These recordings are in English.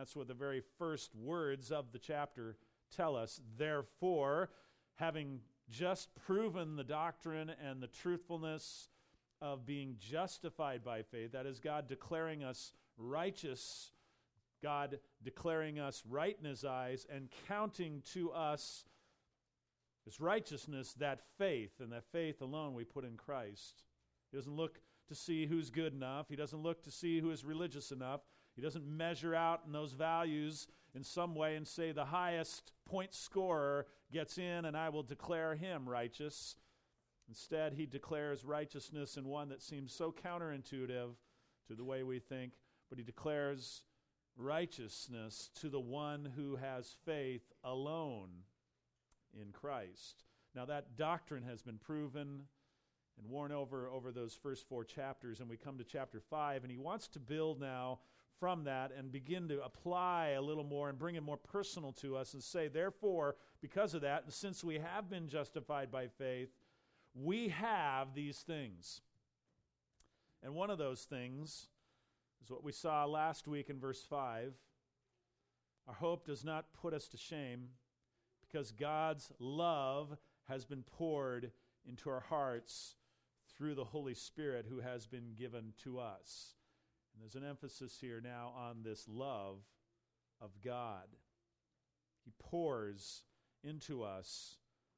That's what the very first words of the chapter tell us. Therefore, having just proven the doctrine and the truthfulness of being justified by faith, that is, God declaring us righteous, God declaring us right in His eyes, and counting to us His righteousness, that faith, and that faith alone we put in Christ. He doesn't look to see who's good enough. He doesn't look to see who is religious enough. He doesn't measure out in those values in some way and say the highest point scorer gets in and I will declare him righteous. Instead, He declares righteousness in one that seems so counterintuitive to the way we think, but He declares righteousness to the one who has faith alone in Christ. Now that doctrine has been proven and worn over those first 4 chapters, and we come to chapter 5, and he wants to build now from that and begin to apply a little more and bring it more personal to us and say, therefore, because of that, and since we have been justified by faith, we have these things. And one of those things is what we saw last week in verse 5. Our hope does not put us to shame, because God's love has been poured into our hearts through the Holy Spirit who has been given to us. And there's an emphasis here now on this love of God. He pours into us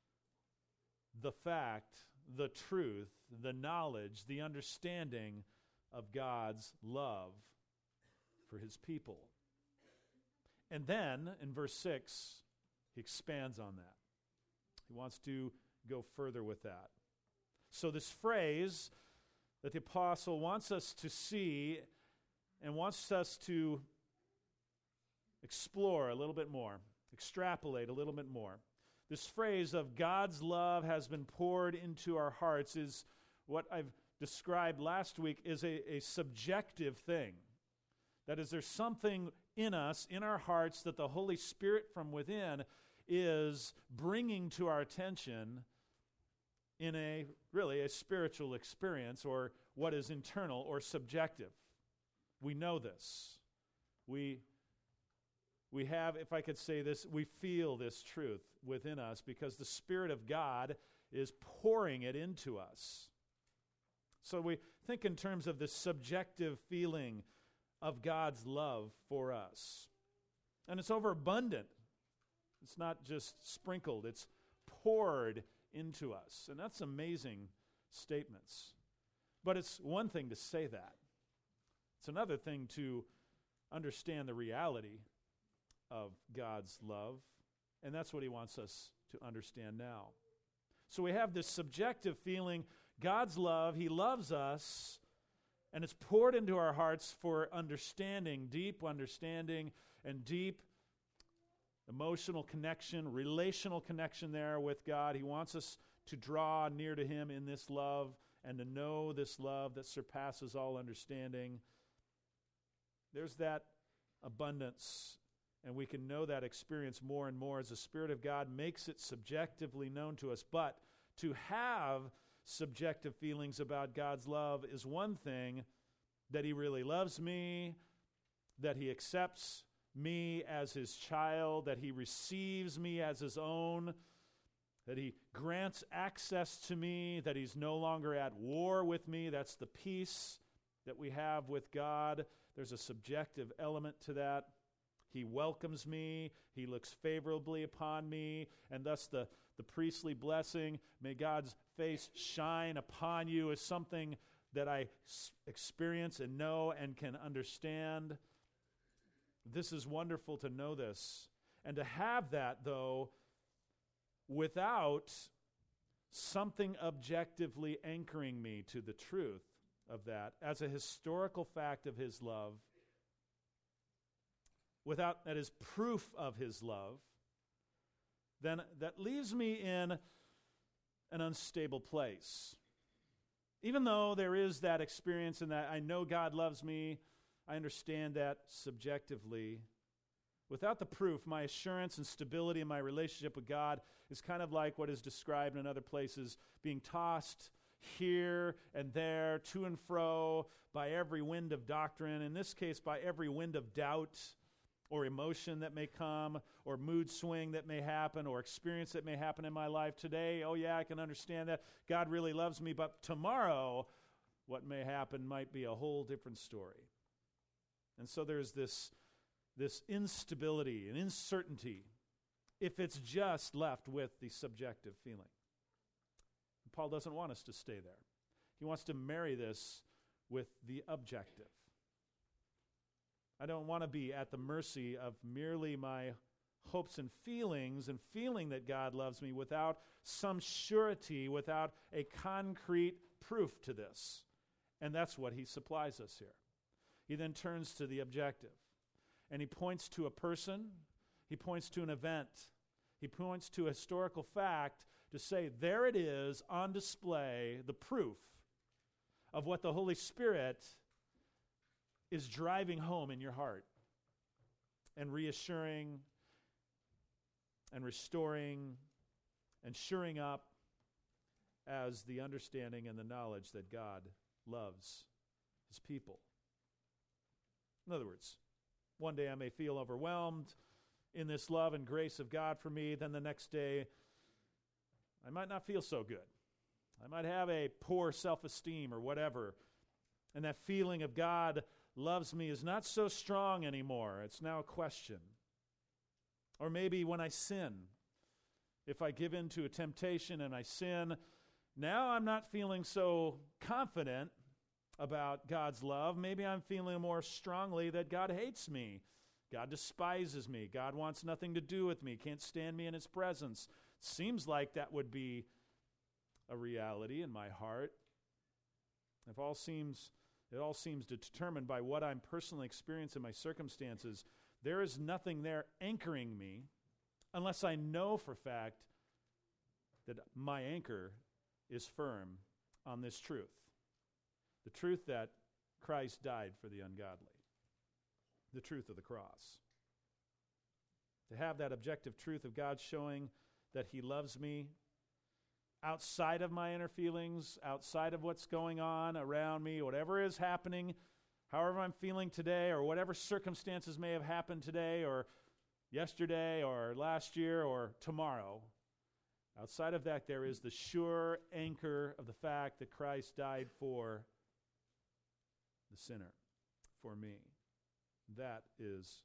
the fact, the truth, the knowledge, the understanding of God's love for His people. And then, in verse 6, he expands on that. He wants to go further with that. So this phrase that the apostle wants us to see and wants us to explore a little bit more, extrapolate a little bit more. This phrase of God's love has been poured into our hearts is what I've described last week is a subjective thing. That is, there's something in us, in our hearts, that the Holy Spirit from within is bringing to our attention in a spiritual experience, or what is internal or subjective. We know this. We have, if I could say this, we feel this truth within us because the Spirit of God is pouring it into us. So we think in terms of this subjective feeling of God's love for us. And it's overabundant. It's not just sprinkled, it's poured into us. And that's amazing statements. But it's one thing to say that. It's another thing to understand the reality of God's love. And that's what he wants us to understand now. So we have this subjective feeling, God's love, He loves us, and it's poured into our hearts for understanding, deep understanding, and deep emotional connection, relational connection there with God. He wants us to draw near to Him in this love and to know this love that surpasses all understanding. There's that abundance, and we can know that experience more and more as the Spirit of God makes it subjectively known to us. But to have subjective feelings about God's love is one thing, that He really loves me, that He accepts me as His child, that He receives me as His own, that He grants access to me, that He's no longer at war with me. That's the peace that we have with God. There's a subjective element to that. He welcomes me, He looks favorably upon me, and thus the priestly blessing, may God's face shine upon you, is something that I experience and know and can understand. This is wonderful to know this. And to have that, though, without something objectively anchoring me to the truth of that as a historical fact of His love, without that is proof of His love, then that leaves me in an unstable place. Even though there is that experience and that I know God loves me, I understand that subjectively. Without the proof, my assurance and stability in my relationship with God is kind of like what is described in other places, being tossed here and there, to and fro, by every wind of doctrine, in this case by every wind of doubt, or emotion that may come, or mood swing that may happen, or experience that may happen in my life today. Oh yeah, I can understand that. God really loves me, but tomorrow, what may happen might be a whole different story. And so there's this instability and uncertainty if it's just left with the subjective feeling. And Paul doesn't want us to stay there. He wants to marry this with the objective. I don't want to be at the mercy of merely my hopes and feelings and feeling that God loves me without some surety, without a concrete proof to this. And that's what he supplies us here. He then turns to the objective. And he points to a person, he points to an event, he points to a historical fact to say, there it is on display, the proof of what the Holy Spirit is driving home in your heart and reassuring and restoring and shoring up as the understanding and the knowledge that God loves his people. In other words, one day I may feel overwhelmed in this love and grace of God for me. Then the next day, I might not feel so good. I might have a poor self-esteem or whatever. And that feeling of God loves me is not so strong anymore. It's now a question. Or maybe when I sin, if I give in to a temptation and I sin, now I'm not feeling so confident about God's love. Maybe I'm feeling more strongly that God hates me. God despises me. God wants nothing to do with me. Can't stand me in his presence. Seems like that would be a reality in my heart. It all seems determined by what I'm personally experiencing in my circumstances. There is nothing there anchoring me unless I know for fact that my anchor is firm on this truth. The truth that Christ died for the ungodly. The truth of the cross. To have that objective truth of God showing that he loves me outside of my inner feelings, outside of what's going on around me, whatever is happening, however I'm feeling today, or whatever circumstances may have happened today, or yesterday, or last year, or tomorrow. Outside of that, there is the sure anchor of the fact that Christ died for the sinner, for me. That is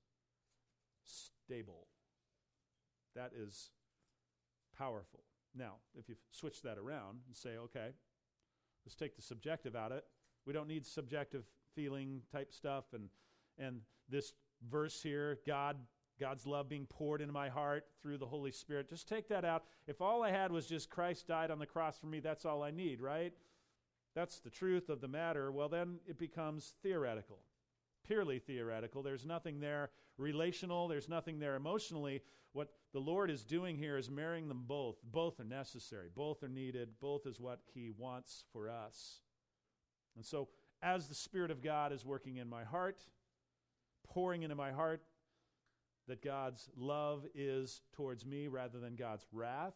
stable. That is powerful. Now, if you switch that around and say, okay, let's take the subjective out of it. We don't need subjective feeling type stuff and this verse here, God's love being poured into my heart through the Holy Spirit. Just take that out. If all I had was just Christ died on the cross for me, that's all I need, right? That's the truth of the matter. Well, then it becomes theoretical, purely theoretical. There's nothing there relational. There's nothing there emotionally. What the Lord is doing here is marrying them both. Both are necessary. Both are needed. Both is what he wants for us. And so as the Spirit of God is working in my heart, pouring into my heart that God's love is towards me rather than God's wrath,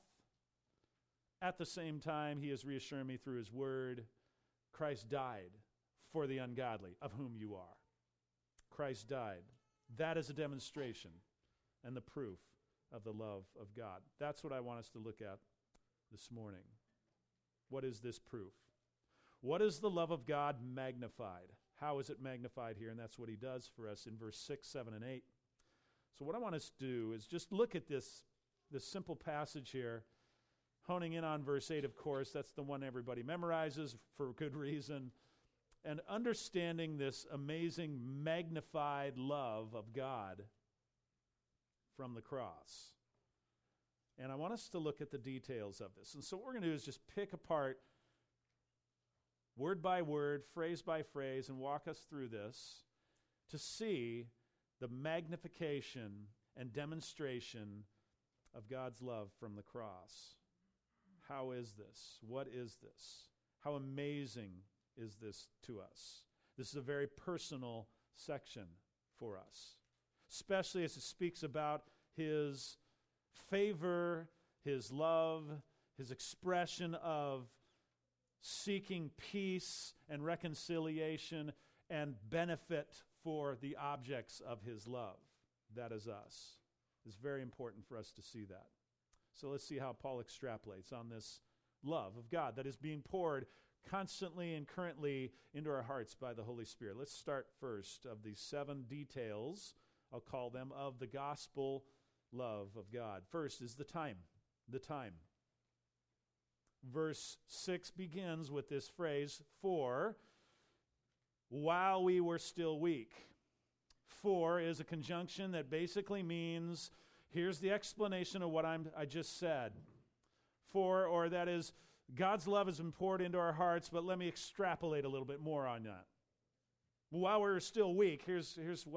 at the same time he is reassuring me through his word, Christ died for the ungodly, of whom you are. Christ died. That is a demonstration and the proof of the love of God. That's what I want us to look at this morning. What is this proof? What is the love of God magnified? How is it magnified here? And that's what he does for us in verse 6, 7, and 8. So what I want us to do is just look at this simple passage here, honing in on verse 8, of course. That's the one everybody memorizes for good reason. And understanding this amazing magnified love of God from the cross. And I want us to look at the details of this. And so what we're going to do is just pick apart word by word, phrase by phrase, and walk us through this to see the magnification and demonstration of God's love from the cross. How is this? What is this? How amazing is this to us? This is a very personal section for us, especially as it speaks about his favor, his love, his expression of seeking peace and reconciliation and benefit for the objects of his love. that is us. It's very important for us to see that. So let's see how Paul extrapolates on this love of God that is being poured constantly and currently into our hearts by the Holy Spirit. Let's start first of these 7 details, I'll call them, of the gospel love of God. First is the time. The time. Verse 6 begins with this phrase, for while we were still weak. For is a conjunction that basically means, here's the explanation of what I just said. For, or that is, God's love has been poured into our hearts, but let me extrapolate a little bit more on that. While we're still weak, here's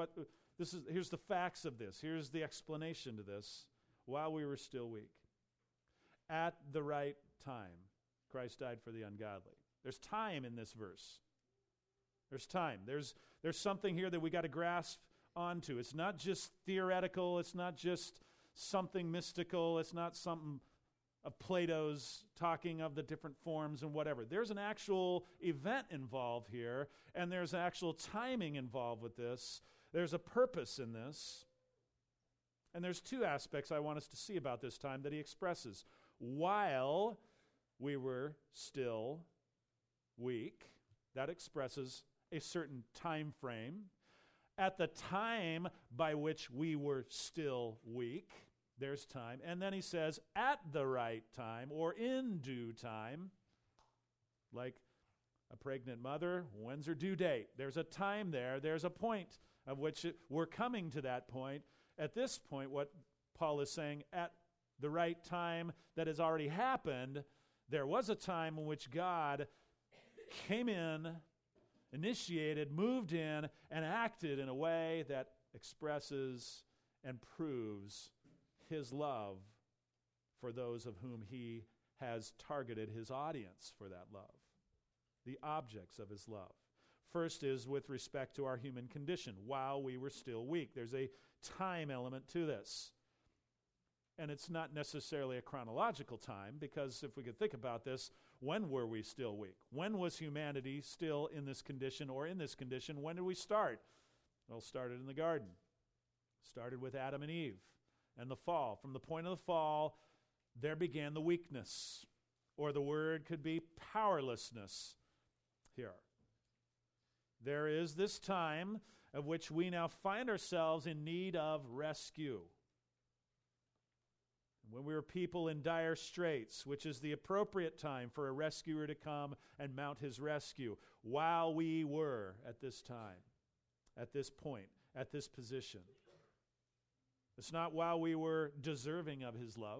the facts of this. Here's the explanation to this. While we were still weak. At the right time, Christ died for the ungodly. There's time in this verse. There's time. There's something here that we got to grasp onto. It's not just theoretical. It's not just something mystical. It's not something of Plato's talking of the different forms and whatever. There's an actual event involved here, and there's actual timing involved with this. There's a purpose in this. And there's 2 aspects I want us to see about this time that he expresses. While we were still weak, that expresses a certain time frame. At the time by which we were still weak, there's time. And then he says, at the right time, or in due time, like a pregnant mother, when's her due date? There's a time there. There's a point of which we're coming to that point. At this point, what Paul is saying, at the right time that has already happened, there was a time in which God came in, initiated, moved in, and acted in a way that expresses and proves his love for those of whom he has targeted his audience for that love, the objects of his love. First is with respect to our human condition, while we were still weak. There's a time element to this. And it's not necessarily a chronological time, because if we could think about this, when were we still weak? When was humanity still in this condition, or in this condition? When did we start? Well, it started in the garden. It started with Adam and Eve and the fall. From the point of the fall, there began the weakness, or the word could be powerlessness here. There is this time of which we now find ourselves in need of rescue. When we were people in dire straits, which is the appropriate time for a rescuer to come and mount his rescue, while we were at this time, at this point, at this position. It's not while we were deserving of his love.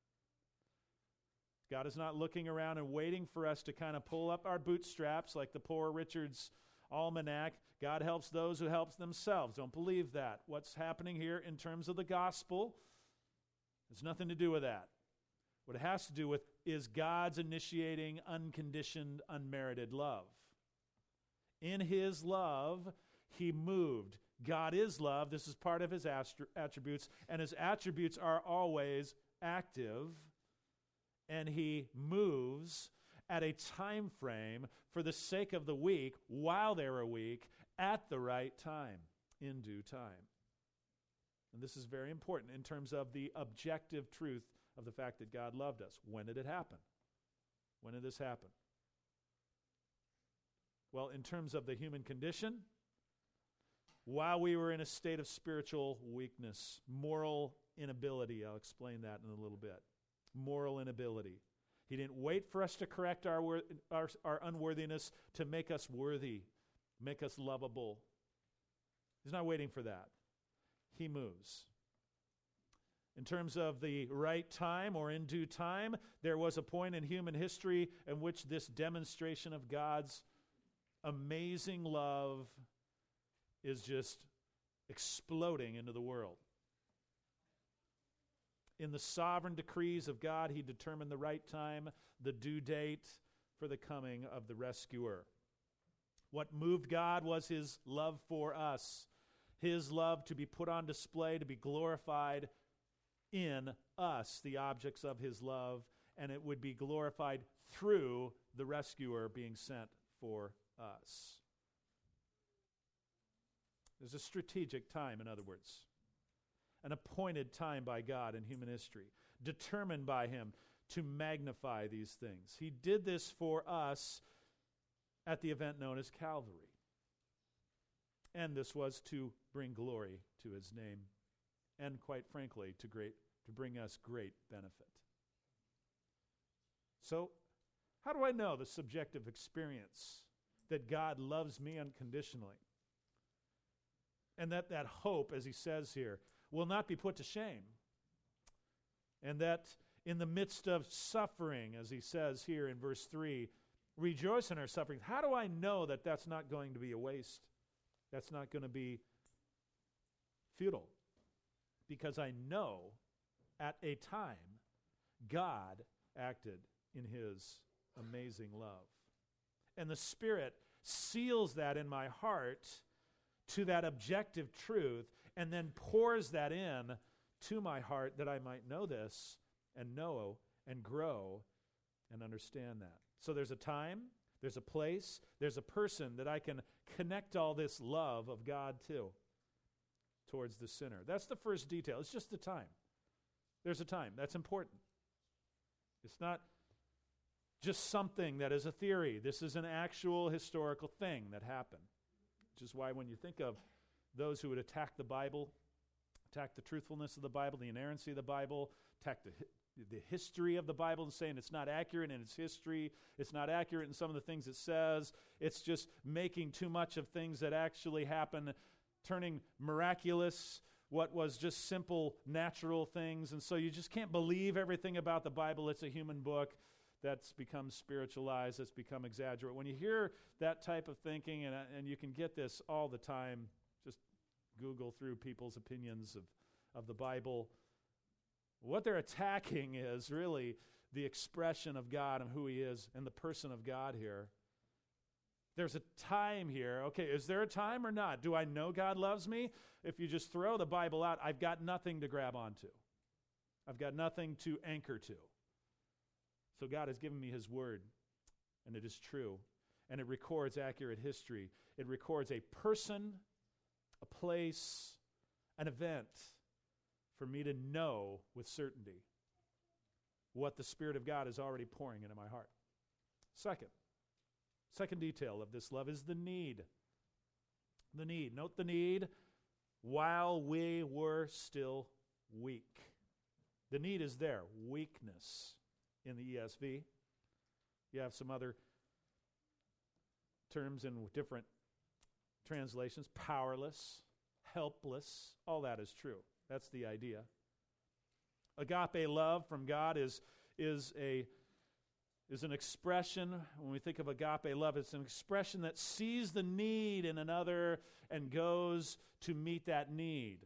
God is not looking around and waiting for us to kind of pull up our bootstraps like the Poor Richard's Almanac. God helps those who help themselves. Don't believe that. What's happening here in terms of the gospel has nothing to do with that. What it has to do with is God's initiating unconditioned, unmerited love. In his love, he moved. God is love. This is part of his attributes, and his attributes are always active, and he moves at a time frame for the sake of the weak, while they were weak, at the right time, in due time. And this is very important in terms of the objective truth of the fact that God loved us. When did it happen? When did this happen? Well, in terms of the human condition, while we were in a state of spiritual weakness, moral inability, I'll explain that in a little bit. Moral inability. He didn't wait for us to correct our unworthiness to make us worthy, make us lovable. He's not waiting for that. He moves. In terms of the right time or in due time, there was a point in human history in which this demonstration of God's amazing love is just exploding into the world. In the sovereign decrees of God, he determined the right time, the due date for the coming of the rescuer. What moved God was his love for us, his love to be put on display, to be glorified in us, the objects of his love, and it would be glorified through the rescuer being sent for us. There's a strategic time, in other words. an appointed time by God in human history, determined by him to magnify these things. He did this for us at the event known as Calvary. And this was to bring glory to his name and, quite frankly, to bring us great benefit. So, how do I know the subjective experience that God loves me unconditionally? And that hope, as he says here, will not be put to shame. And that in the midst of suffering, as he says here in verse 3, rejoice in our suffering. How do I know that that's not going to be a waste? That's not going to be futile. Because I know at a time God acted in his amazing love. And the Spirit seals that in my heart to that objective truth and then pours that in to my heart that I might know this and know and grow and understand that. So there's a time, there's a place, there's a person that I can connect all this love of God to towards the sinner. That's the first detail. It's just the time. There's a time. That's important. It's not just something that is a theory. This is an actual historical thing that happened. Which is why when you think of those who would attack the Bible, attack the truthfulness of the Bible, the inerrancy of the Bible, attack the history of the Bible and saying it's not accurate in its history, it's not accurate in some of the things it says, it's just making too much of things that actually happen, turning miraculous what was just simple natural things, and so you just can't believe everything about the Bible. It's a human book that's become spiritualized, that's become exaggerated. When you hear that type of thinking, and you can get this all the time, just Google through people's opinions of the Bible, what they're attacking is really the expression of God and who he is and the person of God here. There's a time here. Okay, is there a time or not? Do I know God loves me? If you just throw the Bible out, I've got nothing to grab onto. I've got nothing to anchor to. So God has given me his word, and it is true. And it records accurate history. It records a person, a place, an event for me to know with certainty what the Spirit of God is already pouring into my heart. Second detail of this love is the need. The need. Note the need. While we were still weak. The need is there. Weakness in the ESV. You have some other terms in different translations. Powerless, helpless. All that is true. That's the idea. Agape love from God is an expression. When we think of agape love, it's an expression that sees the need in another and goes to meet that need.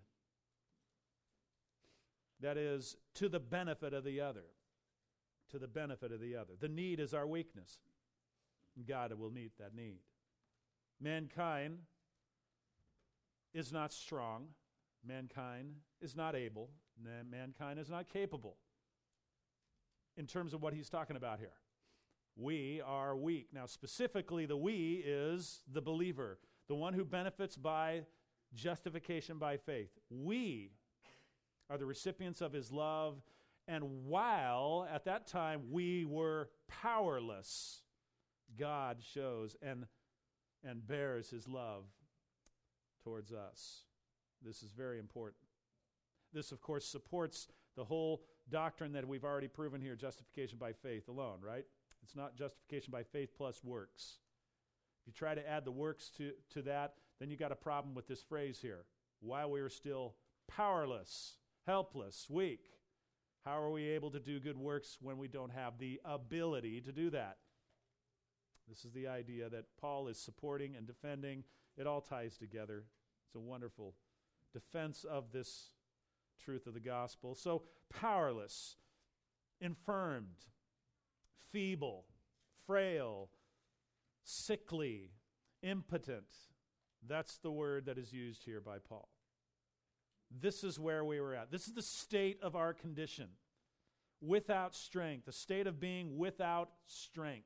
That is, to the benefit of the other. To the benefit of the other. The need is our weakness. And God will meet that need. Mankind is not strong. Mankind is not able. Mankind is not capable. In terms of what he's talking about here. We are weak. Now, specifically, the we is the believer, the one who benefits by justification by faith. We are the recipients of his love, and while at that time we were powerless, God shows and bears his love towards us. This is very important. This, of course, supports the whole doctrine that we've already proven here, justification by faith alone, right? It's not justification by faith plus works. If you try to add the works to that, then you got a problem with this phrase here. While we were still powerless, helpless, weak, how are we able to do good works when we don't have the ability to do that? This is the idea that Paul is supporting and defending. It all ties together. It's a wonderful defense of this truth of the gospel. So, powerless, infirmed, feeble, frail, sickly, impotent. That's the word that is used here by Paul. This is where we were at. This is the state of our condition. Without strength, a state of being without strength.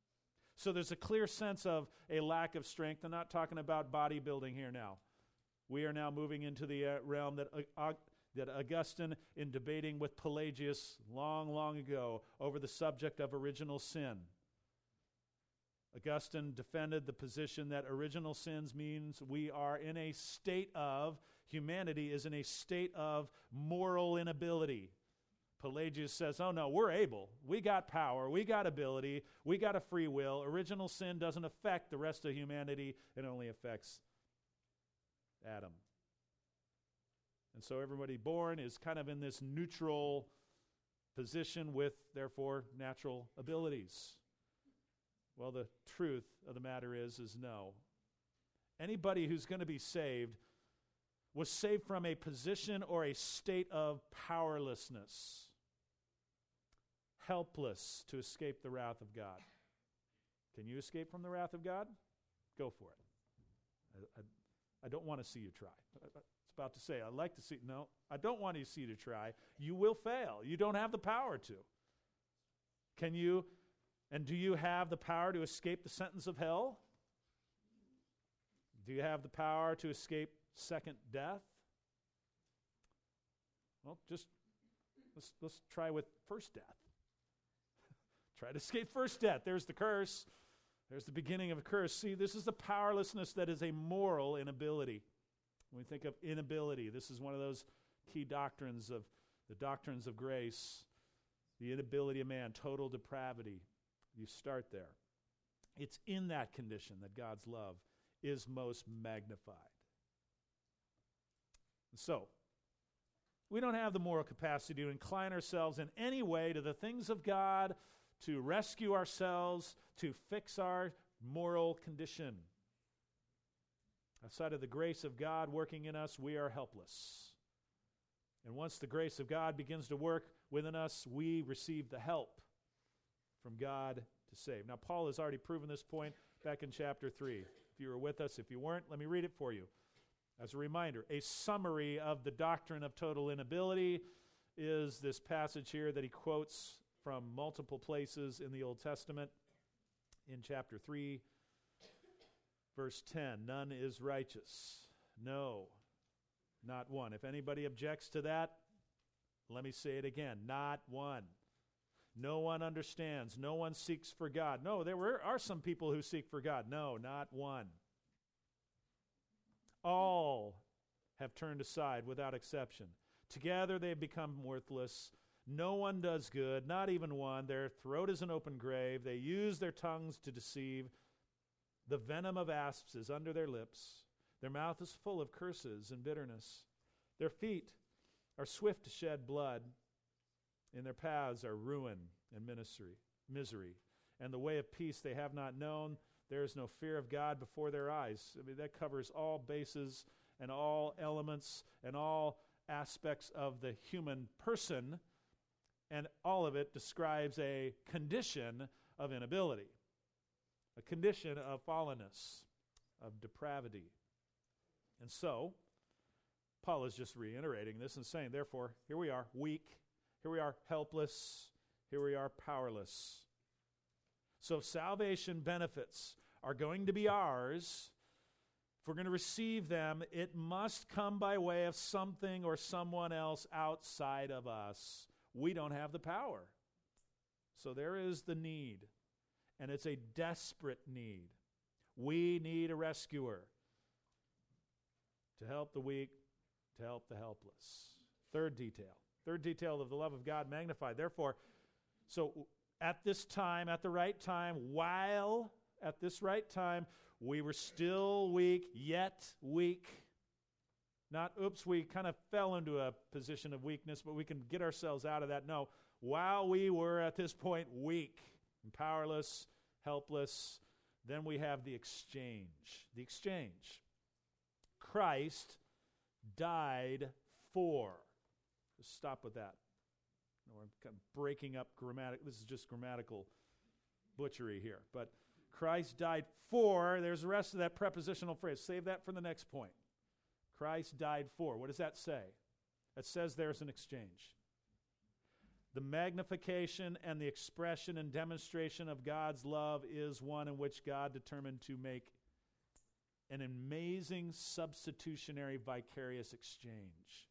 So there's a clear sense of a lack of strength. I'm not talking about bodybuilding here now. We are now moving into the realm that Augustine, in debating with Pelagius long ago over the subject of original sin, Augustine defended the position that original sins means we are in a state of, humanity is in a state of moral inability. Pelagius says, oh no, we're able. We got power. We got ability. We got a free will. Original sin doesn't affect the rest of humanity. It only affects Adam. And so everybody born is kind of in this neutral position with, therefore, natural abilities. Well, the truth of the matter is no. Anybody who's going to be saved was saved from a position or a state of powerlessness, helpless to escape the wrath of God. Can you escape from the wrath of God? Go for it. I don't want to see you try. It's about to say, I'd like to see, no, I don't want to see you to try. You will fail. You don't have the power to. Can you, and do you have the power to escape the sentence of hell? Do you have the power to escape second death? Well, just let's try with first death. Try to escape first death. There's the curse. There's the beginning of a curse. See, this is the powerlessness that is a moral inability. When we think of inability, this is one of those key doctrines of the doctrines of grace. The inability of man, total depravity. You start there. It's in that condition that God's love is most magnified. So, we don't have the moral capacity to incline ourselves in any way to the things of God, to rescue ourselves, to fix our moral condition. Outside of the grace of God working in us, we are helpless. And once the grace of God begins to work within us, we receive the help from God to save. Now, Paul has already proven this point back in chapter 3. If you were with us, if you weren't, let me read it for you. As a reminder, a summary of the doctrine of total inability is this passage here that he quotes from multiple places in the Old Testament. In chapter 3, verse 10, none is righteous. No, not one. If anybody objects to that, let me say it again, not one. No one understands. No one seeks for God. No, there are some people who seek for God. No, not one. All have turned aside without exception. Together they have become worthless. No one does good, not even one. Their throat is an open grave. They use their tongues to deceive. The venom of asps is under their lips. Their mouth is full of curses and bitterness. Their feet are swift to shed blood. In their paths are ruin and misery. And the way of peace they have not known. There is no fear of God before their eyes. I mean, that covers all bases and all elements and all aspects of the human person. And all of it describes a condition of inability, a condition of fallenness, of depravity. And so, Paul is just reiterating this and saying, therefore, here we are, weak, here we are, helpless, here we are, powerless. So salvation benefits are going to be ours. If we're going to receive them, it must come by way of something or someone else outside of us. We don't have the power. So there is the need, and it's a desperate need. We need a rescuer to help the weak, to help the helpless. Third detail of the love of God magnified. Therefore, so at this time, at the right time, while at this right time, we were still weak, yet weak. Not, oops, we kind of fell into a position of weakness, but we can get ourselves out of that. No, while we were at this point weak and powerless, helpless, then we have the exchange. The exchange. Christ died for. Just stop with that. No, I'm kind of breaking up grammatical. This is just grammatical butchery here. But Christ died for, there's the rest of that prepositional phrase. Save that for the next point. Christ died for. What does that say? It says there's an exchange. The magnification and the expression and demonstration of God's love is one in which God determined to make an amazing substitutionary vicarious exchange.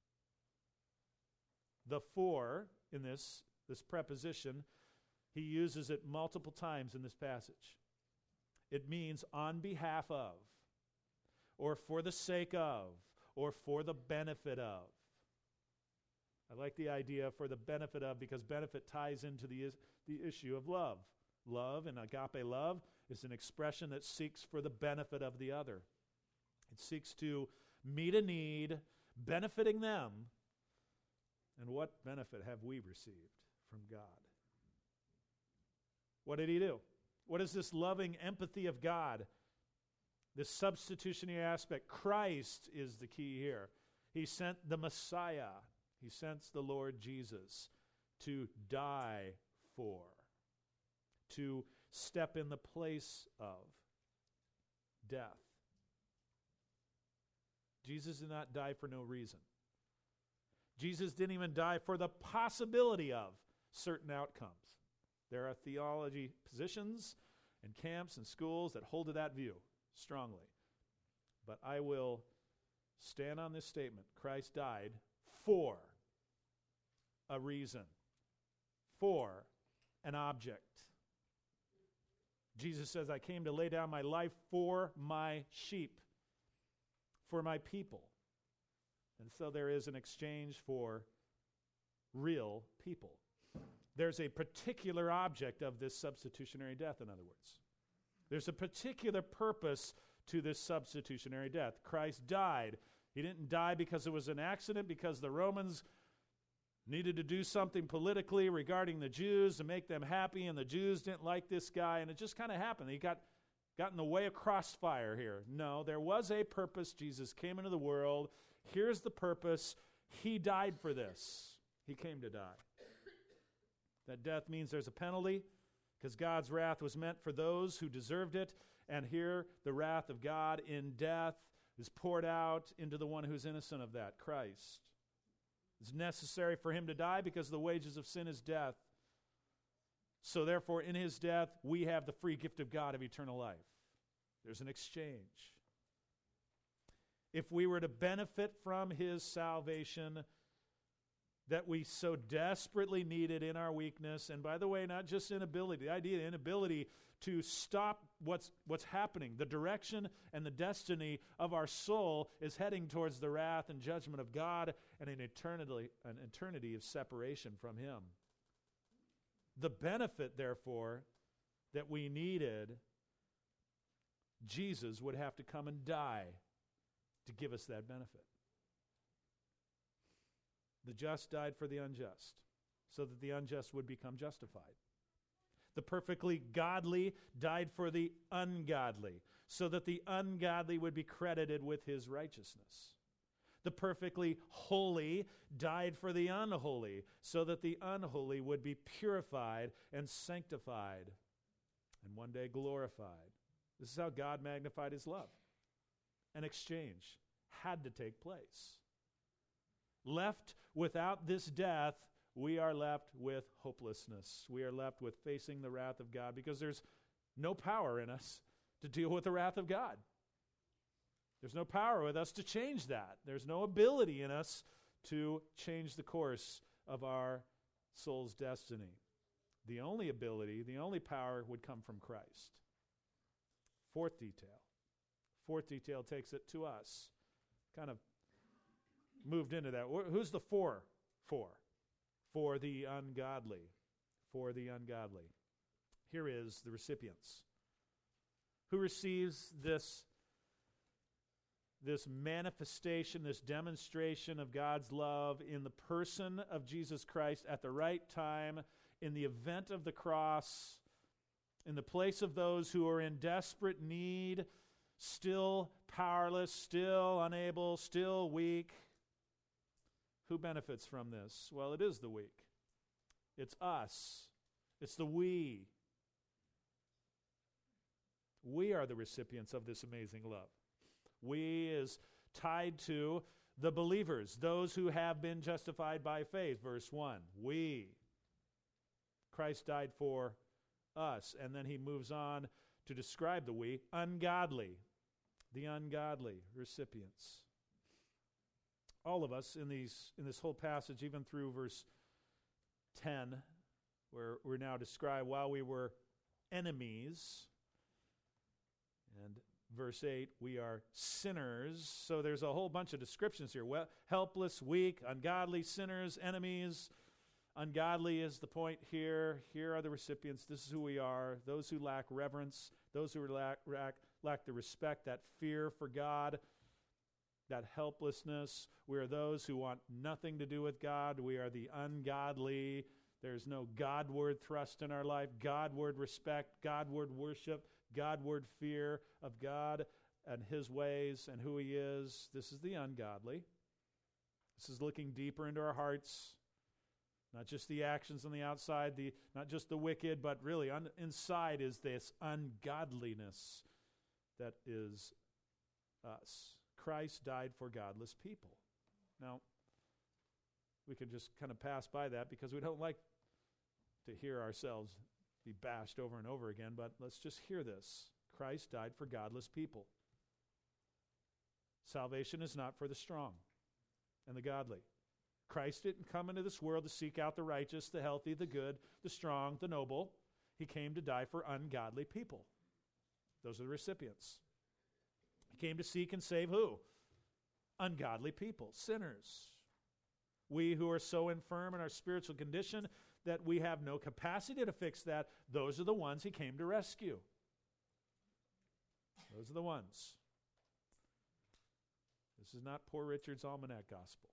The for in this preposition, he uses it multiple times in this passage. It means on behalf of, or for the sake of, or for the benefit of. I like the idea for the benefit of, because benefit ties into the issue of love. Love, and agape love, is an expression that seeks for the benefit of the other. It seeks to meet a need, benefiting them. And what benefit have we received from God? What did he do? What is this loving empathy of God? This substitutionary aspect. Christ is the key here. He sent the Messiah. He sent the Lord Jesus to die for, to step in the place of death. Jesus did not die for no reason. Jesus didn't even die for the possibility of certain outcomes. There are theology positions and camps and schools that hold to that view strongly. But I will stand on this statement. Christ died for a reason, for an object. Jesus says, I came to lay down my life for my sheep, for my people. And so there is an exchange for real people. There's a particular object of this substitutionary death, in other words. There's a particular purpose to this substitutionary death. Christ died. He didn't die because it was an accident, because the Romans needed to do something politically regarding the Jews to make them happy, and the Jews didn't like this guy, and it just kind of happened. He got in the way of crossfire here. No, there was a purpose. Jesus came into the world. Here's the purpose. He died for this. He came to die. That death means there's a penalty, because God's wrath was meant for those who deserved it, and here the wrath of God in death is poured out into the one who's innocent of that, Christ. It's necessary for him to die because the wages of sin is death. So therefore, in his death, we have the free gift of God of eternal life. There's an exchange. If we were to benefit from his salvation that we so desperately needed in our weakness, and by the way, not just inability, the idea of inability to stop what's happening, the direction and the destiny of our soul is heading towards the wrath and judgment of God and an eternity of separation from him. The benefit, therefore, that we needed, Jesus would have to come and die to give us that benefit. The just died for the unjust, so that the unjust would become justified. The perfectly godly died for the ungodly, so that the ungodly would be credited with his righteousness. The perfectly holy died for the unholy, so that the unholy would be purified and sanctified, and one day glorified. This is how God magnified his love. An exchange had to take place. Left without this death, we are left with hopelessness. We are left with facing the wrath of God because there's no power in us to deal with the wrath of God. There's no power with us to change that. There's no ability in us to change the course of our soul's destiny. The only ability, the only power would come from Christ. Fourth detail. Fourth detail takes it to us. Kind of moved into that. Who's the for? For the ungodly. For the ungodly. Here is the recipients. Who receives this manifestation, this demonstration of God's love in the person of Jesus Christ at the right time, in the event of the cross, in the place of those who are in desperate need, still powerless, still unable, still weak. Who benefits from this? Well, it is the weak. It's us. It's the we. We are the recipients of this amazing love. We is tied to the believers, those who have been justified by faith. Verse 1, we. Christ died for us. And then he moves on to describe the we, ungodly. the ungodly recipients. All of us in this whole passage, even through verse 10, where we're now described while we were enemies, and verse 8, we are sinners. So there's a whole bunch of descriptions here. Well, helpless, weak, ungodly, sinners, enemies. Ungodly is the point here. Here are the recipients. This is who we are. Those who lack reverence, those who lack the respect, that fear for God, that helplessness. We are those who want nothing to do with God. We are the ungodly. There's no Godward thrust in our life, Godward respect, Godward worship, Godward fear of God and His ways and who He is. This is the ungodly. This is looking deeper into our hearts. Not just the actions on the outside, not just the wicked, but really inside is this ungodliness that is us. Christ died for godless people. Now, we can just kind of pass by that because we don't like to hear ourselves be bashed over and over again, but let's just hear this. Christ died for godless people. Salvation is not for the strong and the godly. Christ didn't come into this world to seek out the righteous, the healthy, the good, the strong, the noble. He came to die for ungodly people. Those are the recipients. He came to seek and save who? Ungodly people, sinners. We who are so infirm in our spiritual condition that we have no capacity to fix that, those are the ones He came to rescue. Those are the ones. This is not Poor Richard's Almanac gospel.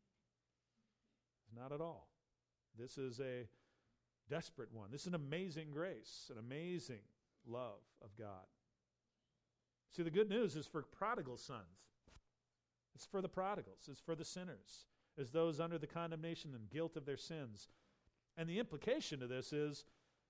Not at all. This is a desperate one. This is an amazing grace, an amazing love of God. See, the good news is for prodigal sons. It's for the prodigals. It's for the sinners, as those under the condemnation and guilt of their sins. And the implication of this is,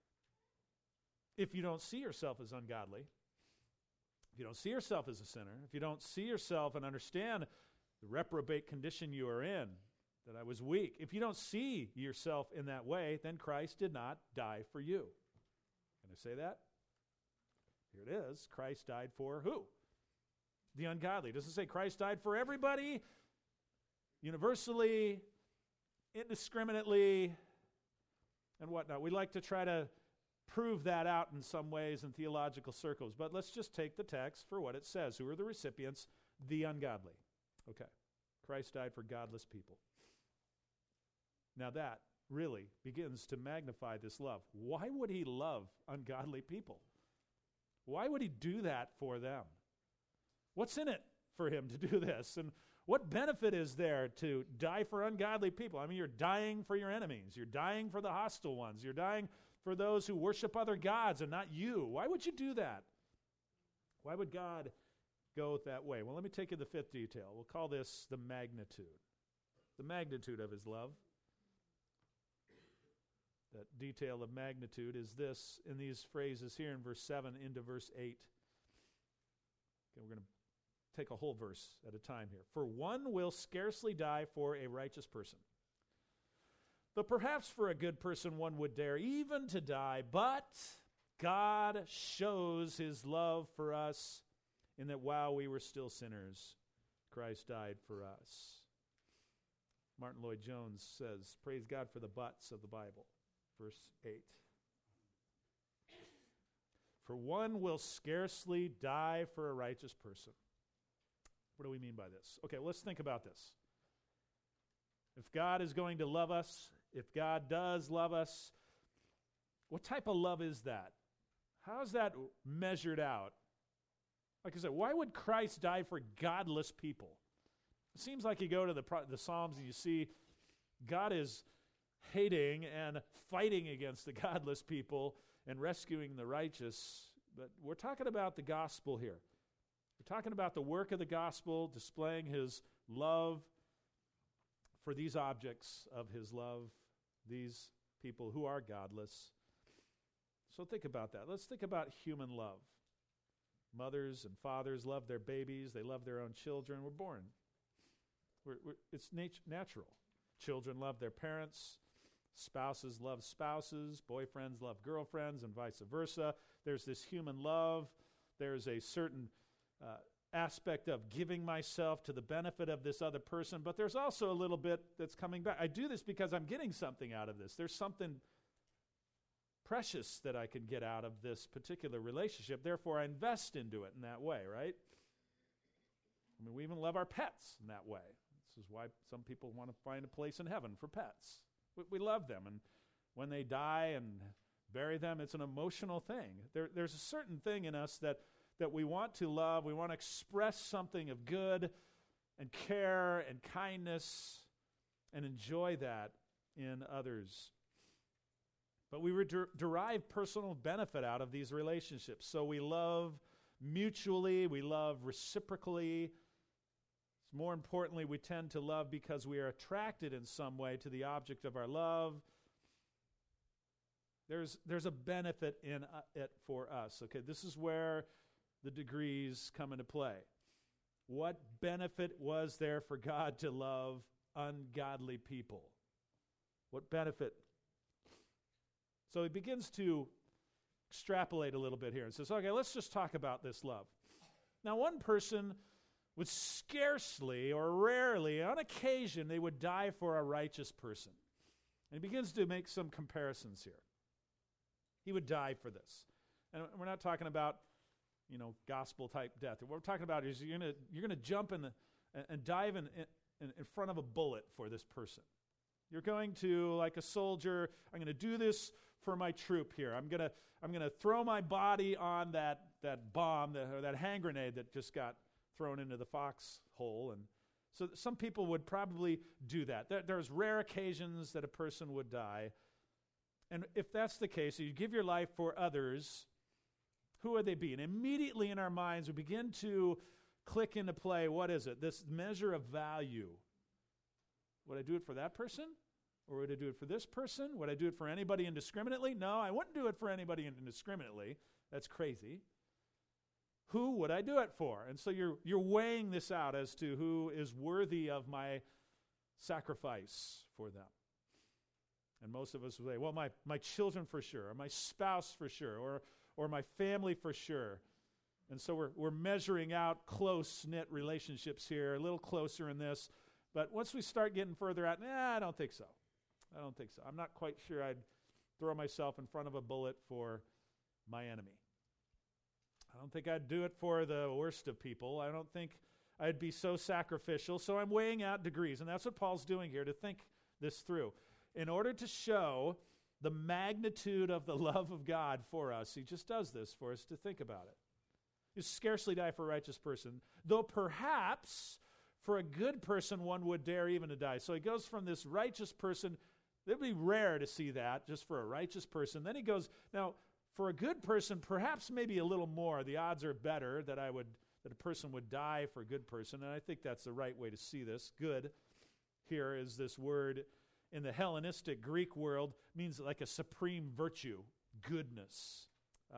if you don't see yourself as ungodly, if you don't see yourself as a sinner, if you don't see yourself and understand the reprobate condition you are in, that I was weak. If you don't see yourself in that way, then Christ did not die for you. Can I say that? Here it is. Christ died for who? The ungodly. It doesn't say Christ died for everybody, universally, indiscriminately, and whatnot. We like to try to prove that out in some ways in theological circles, but let's just take the text for what it says. Who are the recipients? The ungodly. Okay. Christ died for godless people. Now that really begins to magnify this love. Why would He love ungodly people? Why would He do that for them? What's in it for Him to do this? And what benefit is there to die for ungodly people? I mean, you're dying for your enemies. You're dying for the hostile ones. You're dying for those who worship other gods and not you. Why would you do that? Why would God go that way? Well, let me take you to the fifth detail. We'll call this the magnitude. The magnitude of His love. That detail of magnitude is this in these phrases here in verse 7 into verse 8. Okay, we're going to take a whole verse at a time here. For one will scarcely die for a righteous person. Though perhaps for a good person one would dare even to die, but God shows His love for us in that while we were still sinners, Christ died for us. Martin Lloyd-Jones says, praise God for the buts of the Bible. Verse 8. For one will scarcely die for a righteous person. What do we mean by this? Okay, let's think about this. If God is going to love us, if God does love us, what type of love is that? How is that measured out? Like I said, why would Christ die for godless people? It seems like you go to the Psalms and you see God is hating and fighting against the godless people and rescuing the righteous. But we're talking about the gospel here. We're talking about the work of the gospel, displaying His love for these objects of His love, these people who are godless. So think about that. Let's think about human love. Mothers and fathers love their babies. They love their own children. We're born. It's natural. Children love their parents. Spouses love spouses, boyfriends love girlfriends, and vice versa. There's this human love. There's a certain aspect of giving myself to the benefit of this other person, but there's also a little bit that's coming back. I do this because I'm getting something out of this. There's something precious that I can get out of this particular relationship. Therefore, I invest into it in that way, right? I mean, we even love our pets in that way. This is why some people want to find a place in heaven for pets. We love them, and when they die and bury them, it's an emotional thing. There's a certain thing in us that we want to love. We want to express something of good and care and kindness and enjoy that in others. But we derive personal benefit out of these relationships. So we love mutually, we love reciprocally. More importantly, we tend to love because we are attracted in some way to the object of our love. There's a benefit in it for us. Okay, this is where the degrees come into play. What benefit was there for God to love ungodly people? What benefit? So he begins to extrapolate a little bit here and says, okay, let's just talk about this love. Now, one person would scarcely or rarely, on occasion, they would die for a righteous person. And he begins to make some comparisons here. He would die for this. And we're not talking about, gospel-type death. What we're talking about is you're going to jump in and dive in front of a bullet for this person. You're going to, like a soldier, I'm going to do this for my troop here. I'm going to throw my body on that bomb, or that hand grenade that just got thrown into the foxhole. And so some people would probably do that. There's rare occasions that a person would die. And if that's the case, you give your life for others, who would they be? And immediately in our minds, we begin to click into play, what is it? This measure of value. Would I do it for that person? Or would I do it for this person? Would I do it for anybody indiscriminately? No, I wouldn't do it for anybody indiscriminately. That's crazy. Who would I do it for? And so you're weighing this out as to who is worthy of my sacrifice for them. And most of us will say, well, my children for sure, or my spouse for sure, or my family for sure. And so we're measuring out close-knit relationships here, a little closer in this. But once we start getting further out, I don't think so. I'm not quite sure I'd throw myself in front of a bullet for my enemy. I don't think I'd do it for the worst of people. I don't think I'd be so sacrificial. So I'm weighing out degrees. And that's what Paul's doing here, to think this through. In order to show the magnitude of the love of God for us, he just does this for us to think about it. You scarcely die for a righteous person, though perhaps for a good person one would dare even to die. So he goes from this righteous person. It would be rare to see that just for a righteous person. Then he goes, now, for a good person, perhaps maybe a little more. The odds are better that a person would die for a good person, and I think that's the right way to see this. Good here is this word in the Hellenistic Greek world, means like a supreme virtue, goodness.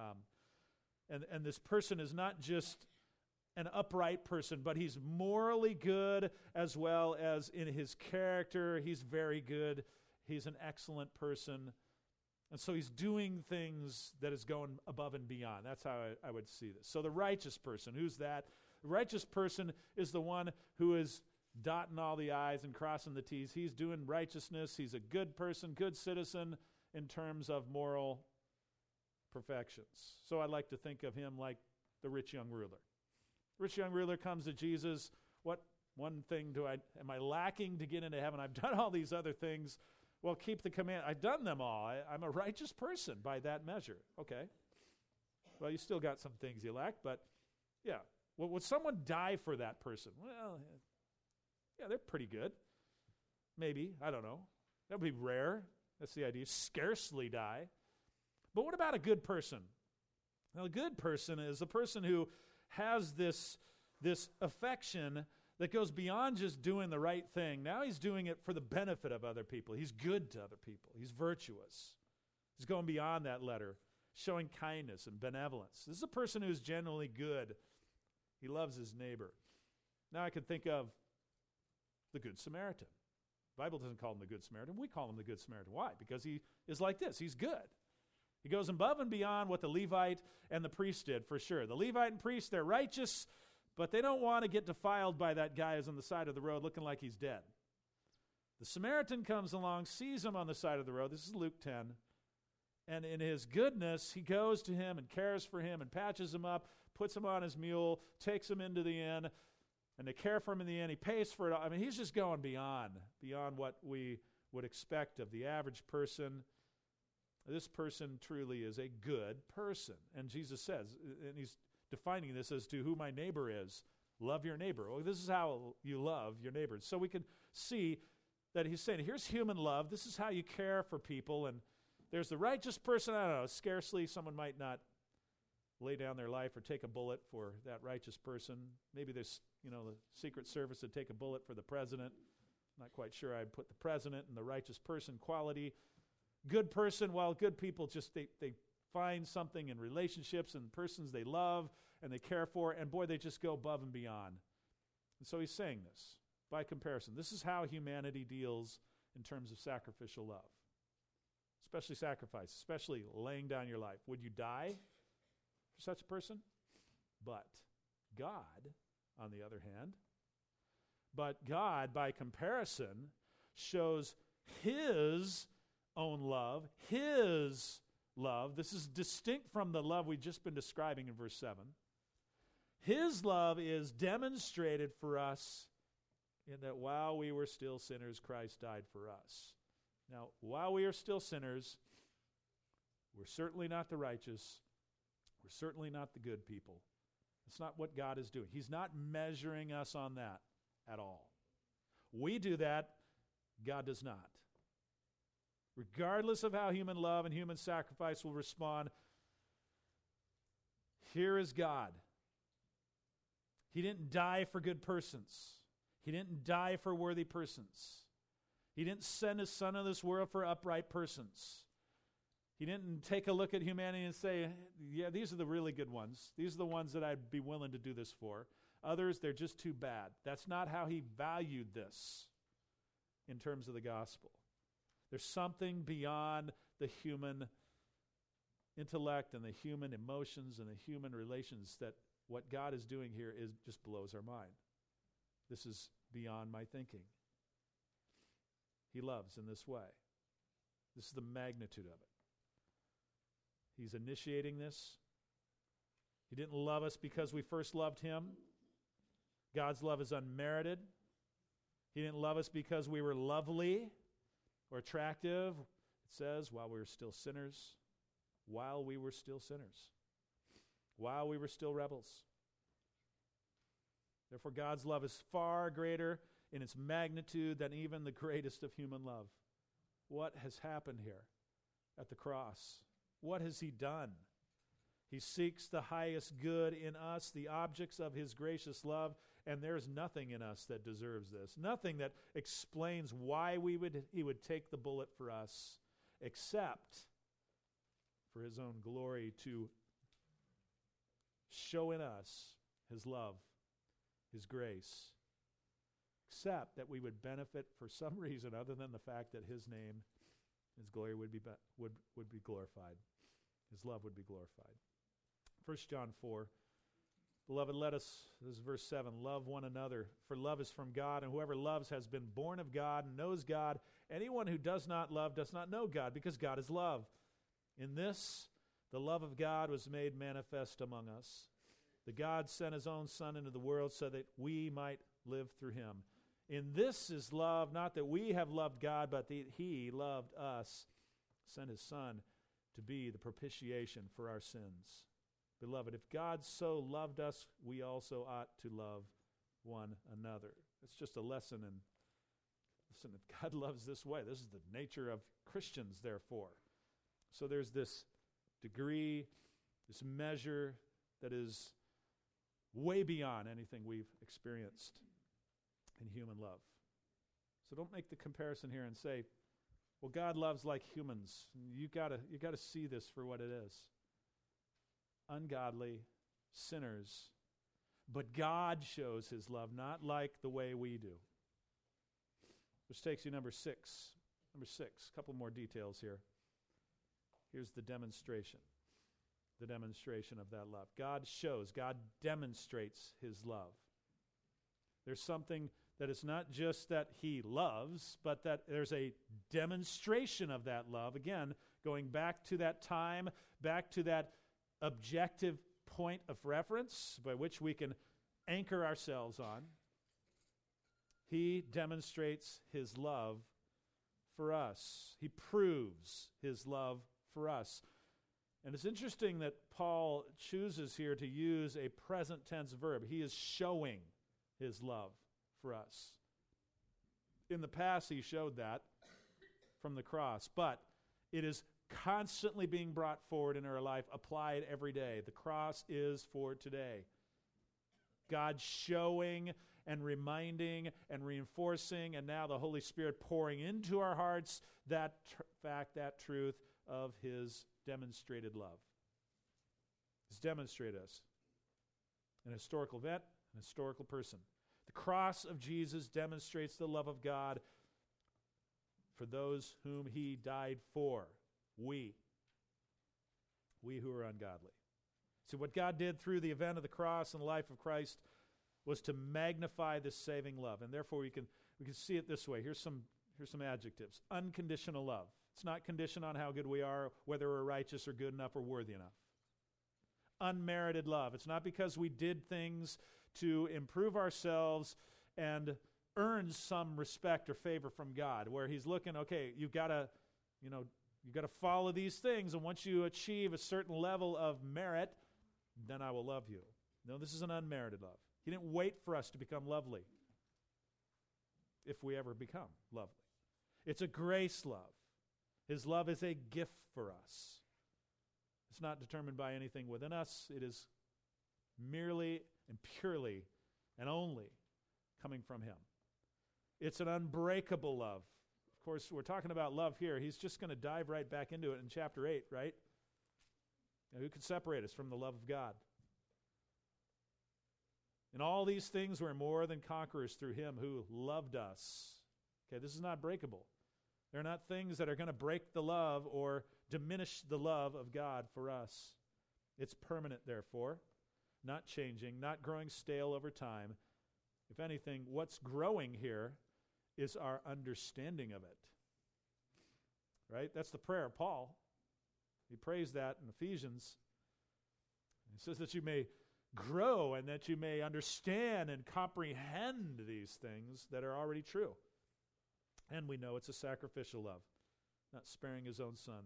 And this person is not just an upright person, but he's morally good as well as in his character. He's very good. He's an excellent person. And so he's doing things that is going above and beyond. That's how I would see this. So the righteous person, who's that? The righteous person is the one who is dotting all the I's and crossing the T's. He's doing righteousness. He's a good person, good citizen in terms of moral perfections. So I like to think of him like the rich young ruler. Rich young ruler comes to Jesus. What one thing am I lacking to get into heaven? I've done all these other things. Well, keep the command. I've done them all. I'm a righteous person by that measure. Okay. Well, you still got some things you lack, but yeah. Well, would someone die for that person? Well, yeah, they're pretty good. Maybe. I don't know. That would be rare. That's the idea. Scarcely die. But what about a good person? Now, a good person is a person who has this affection that goes beyond just doing the right thing. Now he's doing it for the benefit of other people. He's good to other people. He's virtuous. He's going beyond that letter, showing kindness and benevolence. This is a person who's genuinely good. He loves his neighbor. Now I can think of the Good Samaritan. The Bible doesn't call him the Good Samaritan. We call him the Good Samaritan. Why? Because he is like this. He's good. He goes above and beyond what the Levite and the priest did, for sure. The Levite and priest, they're righteous, but they don't want to get defiled by that guy who's on the side of the road looking like he's dead. The Samaritan comes along, sees him on the side of the road. This is Luke 10. And in his goodness, he goes to him and cares for him and patches him up, puts him on his mule, takes him into the inn, and they care for him in the inn. He pays for it all. I mean, he's just going beyond what we would expect of the average person. This person truly is a good person. And Jesus says, and he's defining this as to who my neighbor is. Love your neighbor. Well, this is how you love your neighbor. So we can see that he's saying, here's human love. This is how you care for people. And there's the righteous person. I don't know, scarcely someone might not lay down their life or take a bullet for that righteous person. Maybe there's, the Secret Service would take a bullet for the president. Not quite sure I'd put the president in the righteous person quality. Good person, well, good people just, they find something in relationships and persons they love and they care for, and boy, they just go above and beyond. And so he's saying this by comparison. This is how humanity deals in terms of sacrificial love, especially sacrifice, especially laying down your life. Would you die for such a person? But God, on the other hand, by comparison, shows his own love, his love. This is distinct from the love we've just been describing in verse 7. His love is demonstrated for us in that while we were still sinners, Christ died for us. Now, while we are still sinners, we're certainly not the righteous. We're certainly not the good people. That's not what God is doing. He's not measuring us on that at all. We do that. God does not. Regardless of how human love and human sacrifice will respond, here is God. He didn't die for good persons. He didn't die for worthy persons. He didn't send his son into this world for upright persons. He didn't take a look at humanity and say, yeah, these are the really good ones. These are the ones that I'd be willing to do this for. Others, they're just too bad. That's not how he valued this in terms of the gospel. There's something beyond the human intellect and the human emotions and the human relations that what God is doing here is just blows our mind. This is beyond my thinking. He loves in this way. This is the magnitude of it. He's initiating this. He didn't love us because we first loved him. God's love is unmerited. He didn't love us because we were lovely or attractive. It says, while we were still sinners, while we were still sinners, while we were still rebels. Therefore, God's love is far greater in its magnitude than even the greatest of human love. What has happened here at the cross? What has he done? He seeks the highest good in us, the objects of his gracious love, and there's nothing in us that deserves this. Nothing that explains why he would take the bullet for us, except for his own glory to show in us his love, his grace, except that we would benefit for some reason other than the fact that his name, his glory would be glorified. His love would be glorified. 1 John 4, beloved, let us, this is verse 7, love one another, for love is from God, and whoever loves has been born of God and knows God. Anyone who does not love does not know God, because God is love. In this, the love of God was made manifest among us. The God sent his own Son into the world so that we might live through him. In this is love, not that we have loved God, but that he loved us, sent his Son to be the propitiation for our sins. Beloved, if God so loved us, we also ought to love one another. It's just a lesson in, listen, if God loves this way, this is the nature of Christians, therefore. So there's this degree, this measure that is way beyond anything we've experienced in human love. So don't make the comparison here and say, well, God loves like humans. You gotta see this for what it is. Ungodly sinners. But God shows his love, not like the way we do. Which takes you number 6. Number 6, a couple more details here. Here's the demonstration. the demonstration of that love. God demonstrates his love. There's something that it's not just that he loves, but that there's a demonstration of that love. Again, going back to that time, back to that objective point of reference by which we can anchor ourselves on. He demonstrates his love for us. He proves his love for us. And it's interesting that Paul chooses here to use a present tense verb. He is showing his love for us. In the past, he showed that from the cross, but it is constantly being brought forward in our life, applied every day. The cross is for today. God showing and reminding and reinforcing, and now the Holy Spirit pouring into our hearts that fact, that truth of his demonstrated love. He's demonstrated us. An historical event, an historical person. The cross of Jesus demonstrates the love of God for those whom he died for. We who are ungodly. See, what God did through the event of the cross and the life of Christ was to magnify this saving love. And therefore we can see it this way. Here's some adjectives. Unconditional love. It's not conditioned on how good we are, whether we're righteous or good enough or worthy enough. Unmerited love. It's not because we did things to improve ourselves and earn some respect or favor from God, where he's looking, okay, you've got to follow these things, and once you achieve a certain level of merit, then I will love you. No, this is an unmerited love. He didn't wait for us to become lovely, if we ever become lovely. It's a grace love. His love is a gift for us. It's not determined by anything within us. It is merely and purely and only coming from him. It's an unbreakable love. Of course, we're talking about love here. He's just going to dive right back into it in chapter 8, right? Now, who could separate us from the love of God? In all these things, we're more than conquerors through him who loved us. Okay, this is not breakable. They're not things that are going to break the love or diminish the love of God for us. It's permanent, therefore, not changing, not growing stale over time. If anything, what's growing here is our understanding of it. Right? That's the prayer of Paul. He prays that in Ephesians. He says that you may grow and that you may understand and comprehend these things that are already true. And we know it's a sacrificial love, not sparing his own son,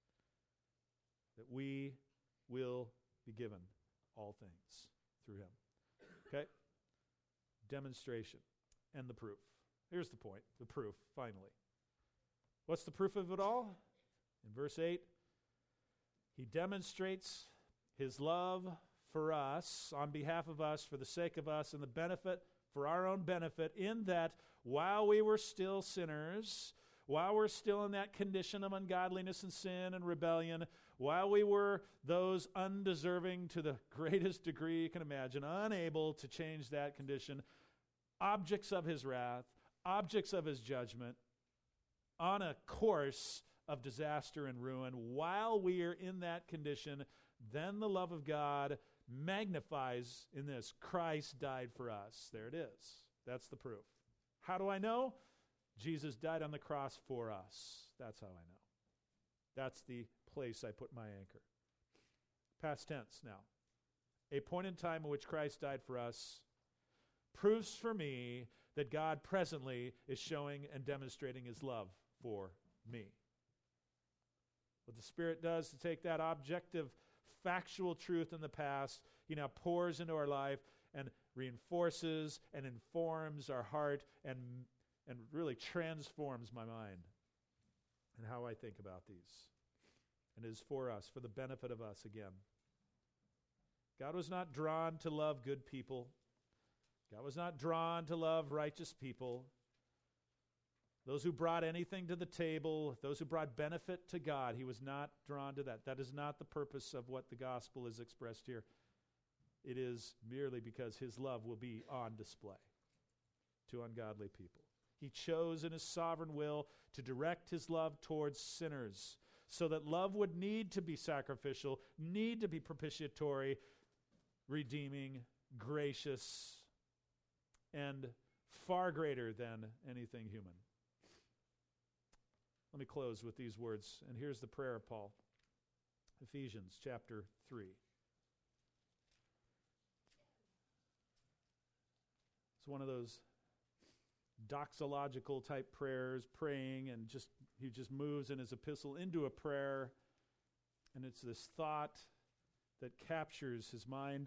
that we will be given all things through him. Okay? Demonstration and the proof. Here's the point, the proof, finally. What's the proof of it all? In verse 8, he demonstrates his love for us, on behalf of us, for the sake of us, and the benefit, for our own benefit, in that while we were still sinners, while we're still in that condition of ungodliness and sin and rebellion, while we were those undeserving to the greatest degree you can imagine, unable to change that condition, objects of his wrath, objects of his judgment, on a course of disaster and ruin, while we are in that condition, then the love of God magnifies in this. Christ died for us. There it is. That's the proof. How do I know? Jesus died on the cross for us. That's how I know. That's the place I put my anchor. Past tense now. A point in time in which Christ died for us proves for me that God presently is showing and demonstrating his love for me. What the Spirit does to take that objective, factual truth in the past, he now pours into our life and reinforces and informs our heart and really transforms my mind and how I think about these. And is for us, for the benefit of us again. God was not drawn to love good people. God was not drawn to love righteous people. Those who brought anything to the table, those who brought benefit to God, he was not drawn to that. That is not the purpose of what the gospel is expressed here. It is merely because his love will be on display to ungodly people. He chose in his sovereign will to direct his love towards sinners so that love would need to be sacrificial, need to be propitiatory, redeeming, gracious, and far greater than anything human. Let me close with these words, and here's the prayer of Paul. Ephesians chapter 3. It's one of those doxological type prayers, praying, and he just moves in his epistle into a prayer, and it's this thought that captures his mind,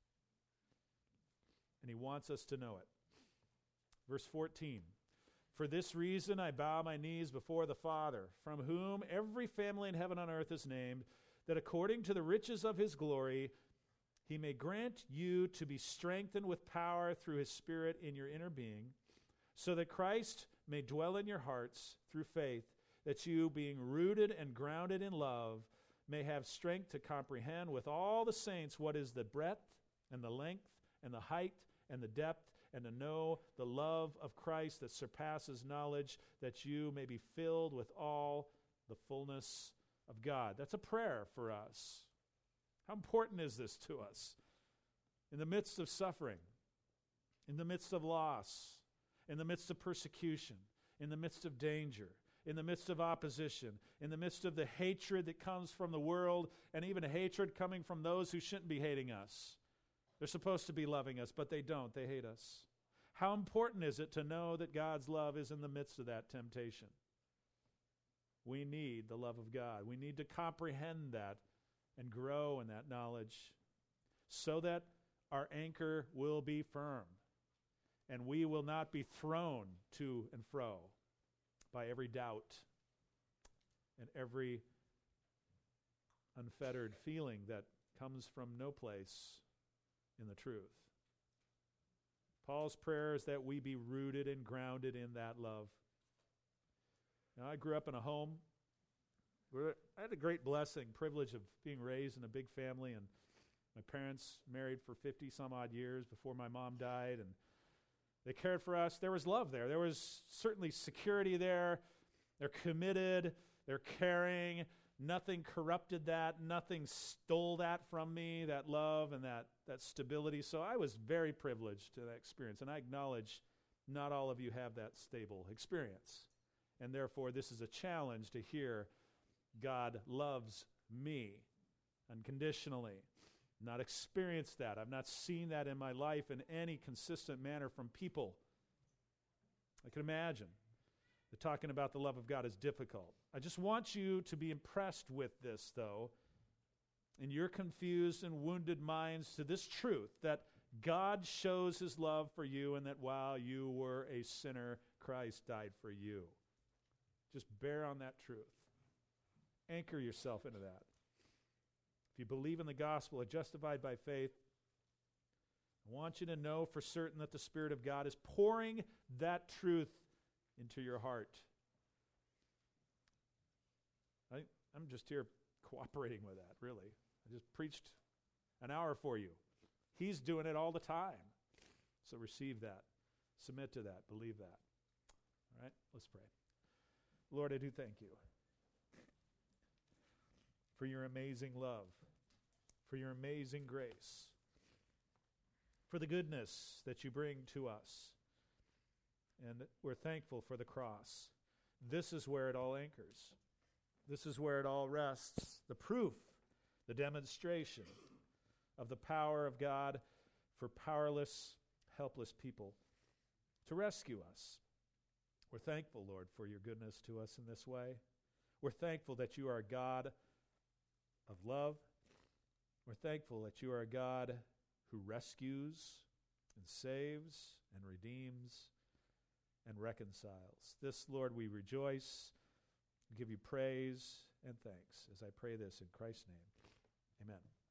and he wants us to know it. Verse 14, "For this reason I bow my knees before the Father, from whom every family in heaven and on earth is named, that according to the riches of his glory he may grant you to be strengthened with power through his Spirit in your inner being, so that Christ may dwell in your hearts through faith, that you, being rooted and grounded in love, may have strength to comprehend with all the saints what is the breadth and the length and the height and the depth, and to know the love of Christ that surpasses knowledge, that you may be filled with all the fullness of God." That's a prayer for us. How important is this to us? In the midst of suffering, in the midst of loss, in the midst of persecution, in the midst of danger, in the midst of opposition, in the midst of the hatred that comes from the world, and even hatred coming from those who shouldn't be hating us. They're supposed to be loving us, but they don't. They hate us. How important is it to know that God's love is in the midst of that temptation? We need the love of God. We need to comprehend that and grow in that knowledge so that our anchor will be firm and we will not be thrown to and fro by every doubt and every unfettered feeling that comes from no place in the truth. Paul's prayer is that we be rooted and grounded in that love. Now, I grew up in a home where I had a great privilege of being raised in a big family, and my parents married for 50 some odd years before my mom died, and they cared for us. There was love there. There was certainly security there. They're committed. They're caring. Nothing corrupted that. Nothing stole that from me, that love and that stability. So I was very privileged to that experience, and I acknowledge not all of you have that stable experience. And therefore, this is a challenge to hear God loves me unconditionally. Not experienced that. I've not seen that in my life in any consistent manner from people. I can imagine that talking about the love of God is difficult. I just want you to be impressed with this, though, in your confused and wounded minds, to this truth, that God shows his love for you, and that while you were a sinner, Christ died for you. Just bear on that truth. Anchor yourself into that. If you believe in the gospel, are justified by faith, I want you to know for certain that the Spirit of God is pouring that truth into your heart. I'm just here cooperating with that, really. I just preached an hour for you. He's doing it all the time. So receive that. Submit to that. Believe that. All right, let's pray. Lord, I do thank you for your amazing love, for your amazing grace, for the goodness that you bring to us. And we're thankful for the cross. This is where it all anchors. This is where it all rests. The proof, the demonstration of the power of God for powerless, helpless people to rescue us. We're thankful, Lord, for your goodness to us in this way. We're thankful that you are a God of love. We're thankful that you are a God who rescues and saves and redeems and reconciles. This, Lord, we rejoice, give you praise and thanks as I pray this in Christ's name. Amen.